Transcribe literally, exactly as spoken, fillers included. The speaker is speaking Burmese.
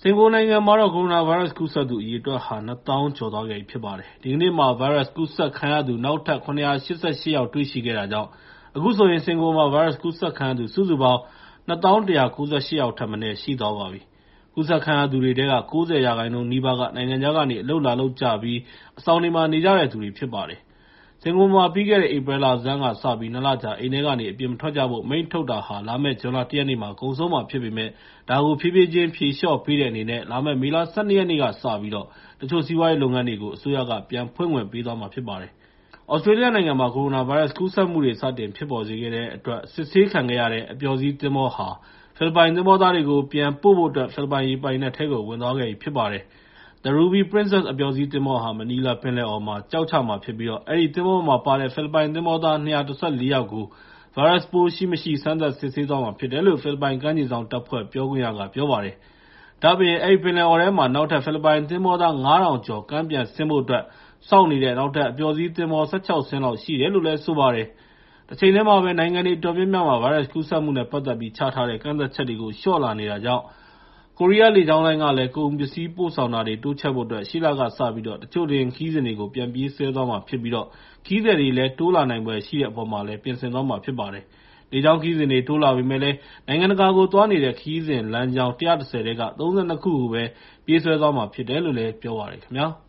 င်ကာပူနိုင်ငံမှာတော့ ကိုရိုနာဗိုင်းရပ်စ်ကူးစက်သူအရေအတွက်ဟာ နှစ်သောင်းကျော်သွားခဲ့ပြီဖြစ်ပါတယ်။ ဒီကနေ့မှာ ဗိုင်းရပ်စ်ကူးစက်ခံရသူ နောက်ထပ် ၇၈၈ ယောက်တွေ့ရှိခဲ့တာကြောင့် အခုဆိုရင် စင်ကာပူမှာ ဗိုင်းရပ်စ်ကူးစက်ခံရသူ စုစုပေါင်း ၂၁၉၈ ယောက်ထက်မနည်းရှိသွားပါပြီ။ ကူးစက်ခံရသူတွေထဲက ၉၀ ရာခိုင်နှုန်းနီးပါးက နိုင်ငံခြားကနေ အလုပ်လာလုပ်ကြပြီး အဆောင်တွေမှာ နေကြတဲ့သူတွေဖြစ်ပါတယ်။ စင်ကာပူမှာ ပြီးခဲ့တဲ့ ဧပြီလဆန်းကစပြီး ၂ လကြာ အိမ်ထဲကနေ အပြင်မထွက်ကြဖို့ အမိန့်ထုတ်တာဟာ လာမယ့် ဇွန်လ ၁ ရက်နေ့မှာ ကုန်ဆုံးမှာဖြစ်ပေမယ့် ဒါကို ဖြည်းဖြည်းချင်း ဖြေလျှော့ပေးတဲ့အနေနဲ့ လာမယ့် မေလ ၁၂ ရက်နေ့ကစပြီး တချို့စီးပွားရေးလုပ်ငန်းတွေကို အစိုးရက ပြန်ဖွင့်ခွင့်ပေးသွားမှာဖြစ်ပါတယ်။ သြစတြေးလျနိုင်ငံမှာ ကိုရိုနာဗိုင်းရပ်စ်ကူးစက်မှုတွေ စတင်ဖြစ်ပေါ်စေခဲ့တဲ့အတွက် စစ်ဆေးခံခဲ့ရတဲ့ အပျော်စီးသင်္ဘောဟာ ဖိလစ်ပိုင်သင်္ဘောသားတွေကို ပြန်ပို့ဖို့အတွက် ဖိလစ်ပိုင်ရေပိုင်နက်ထဲကို ဝင်သွားခဲ့ပြီဖြစ်ပါတယ်။ The Ruby Princess အပျော်စီးသင်္ဘောဟာ မနီလာပင်လယ်အော်မှာ ကျောက်ချမှာဖြစ်ပြီး အဲဒီသင်္ဘောပေါ်မှာပါတဲ့ ဖိလစ်ပိုင်သင်္ဘောသား ၂၁၄ ယောက်ကို ဗိုင်းရပ်စ်ပိုးရှိမရှိ စမ်းသပ်စစ်ဆေးသွားမှာဖြစ်တယ်လို့ ဖိလစ်ပိုင်ကမ်းခြေစောင့်တပ်ဖွဲ့ ပြောခွင့်ရက ပြောပါတယ်။ ဒါ့အပြင် အဲဒီပင်လယ်အော်ထဲမှာ နောက်ထပ် ဖိလစ်ပိုင်သင်္ဘောသား ၅ ထောင်ကျော် ကမ်းပြန်ဆင်းဖို့အတွက် စောင့်နေတဲ့ နောက်ထပ် အပျော်စီးသင်္ဘော ၁၆ စင်းလောက်ရှိတယ်လို့ ဆိုပါတယ်။ တချိန်တည်းမှာပဲ နိုင်ငံတွေအတော်များများမှာ ဗိုင်းရပ်စ်ကူးစက်မှုနဲ့ ပတ်သက်ပြီး ချထားတဲ့ ကန့်သတ်ချက်တွေကို လျှော့လာနေတာကြောင့် ကိုရီးယားလေကြောင်းလိုင်းကလည်း ကုန်ပစ္စည်းပို့ဆောင်တာတွေ တိုးချဲ့ဖို့အတွက် ရှေ့လကစပြီး တချို့လေယာဉ်ခရီးစဉ်တွေကို ပြန်ပြေးဆွဲသွားမှာဖြစ်ပြီး ခရီးသည်တွေလည်း တိုးလာနိုင်ဖွယ်ရှိတဲ့အပေါ်မှာလည်း ပြင်ဆင်သွားမှာဖြစ်ပါတယ်။ လေကြောင်းခရီးစဉ်တွေ တိုးလာပေမယ့်လည်း နိုင်ငံတကာကိုသွားနေတဲ့ ခရီးစဉ်လမ်းကြောင်း ၁၁၀ ထဲက ၃၂ ခုကိုပဲ ပြေးဆွဲသွားမှာဖြစ်တယ်လို့ ပြောပါတယ်ခင်ဗျာ။